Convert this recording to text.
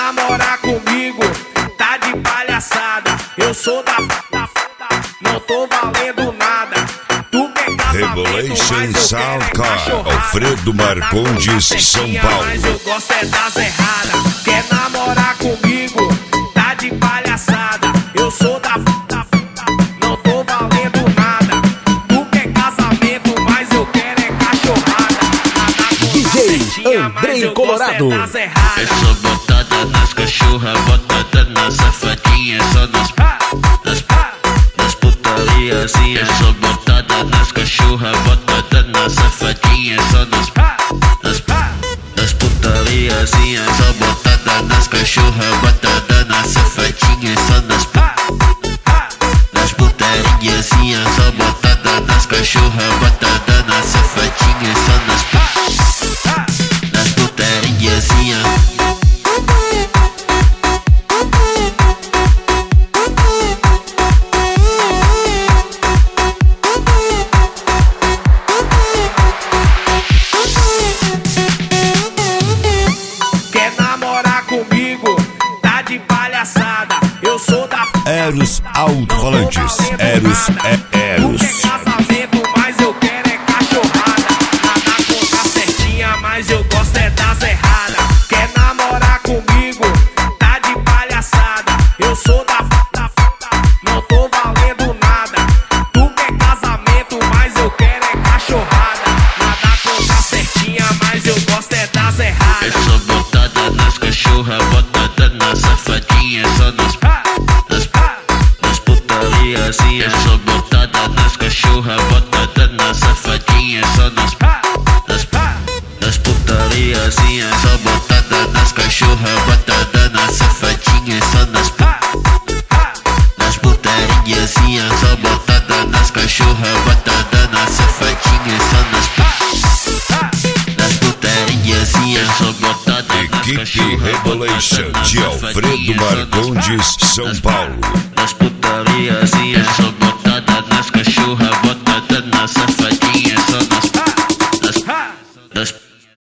namorar comigo, tá de palhaçada. Eu sou da não tô valendo nada. Tu quer casamento, Revelation mas eu Sound quero Car, cachorrada. Alfredo Marcondes, São Paulo. Mas eu gosto é das erradas. Quer namorar comigo, tá de palhaçada. Eu sou da não tô valendo nada. Tu quer casamento, mas eu quero é cachorrada. DJ Andrei Colorado. É só botada nas cachorras, botada nas safadinhas, só nas putarias. É só botada nas cachorras, botada nas safadinhas, só nas putarias. Só botada nas cachorras, botada nas safadinhas, só nas putarias. Só botada nas cachorras, botada nas safadinhas, só nas putarias. Quer namorar comigo, tá de palhaçada. Eu sou da Eros Alto-Falantes. Eros é Eros. Tu quer casamento, mas eu quero é cachorrada. Nada conta certinha, mas eu gosto é das erradas. Quer namorar comigo, tá de palhaçada. Eu sou da não tô valendo nada. Tu quer casamento, mas eu quero é cachorrada. Nada conta certinha, mas eu gosto é das É erradas. só botada nas cachorras, botada nas safadinhas, só nas putarias. É só botada nas cachorras, botada nas safadinhas, só nas putarias. Só botada nas cachorras, botada nas safadinhas, só nas putarias. Só botada nas cachorras, botada nas safadinhas, só nas putarias. É só botada nas Equipe cachorras, Revelation botada nas de Alfredo safadinhas, só nas Marcondes, São Paulo. putarias. É só